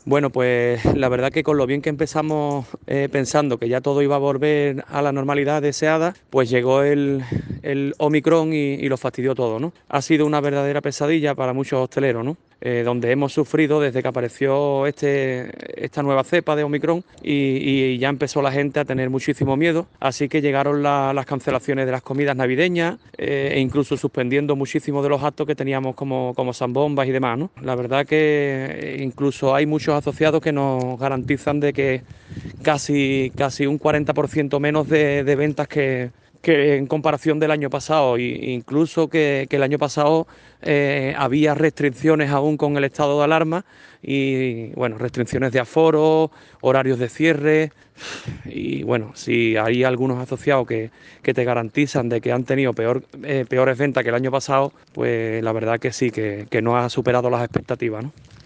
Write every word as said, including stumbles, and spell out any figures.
Bueno, pues la verdad que con lo bien que empezamos eh, pensando que ya todo iba a volver a la normalidad deseada, pues llegó el, el Omicron y, y lo fastidió todo, ¿no? Ha sido una verdadera pesadilla para muchos hosteleros, ¿no? Eh, donde hemos sufrido desde que apareció este, esta nueva cepa de Omicron y, y ya empezó la gente a tener muchísimo miedo, así que llegaron la- las cancelaciones de las comidas navideñas eh, e incluso suspendiendo muchísimos de los actos que teníamos como, como zambombas y demás, ¿no? La verdad que eh, incluso hay muchos asociados que nos garantizan de que casi, casi un cuarenta por ciento menos de, de ventas que, que en comparación del año pasado, e incluso que, que el año pasado eh, había restricciones aún con el estado de alarma y bueno, restricciones de aforo, horarios de cierre y bueno, si hay algunos asociados que, que te garantizan de que han tenido peor, eh, peores ventas que el año pasado, pues la verdad que sí, que, que no ha superado las expectativas, ¿no?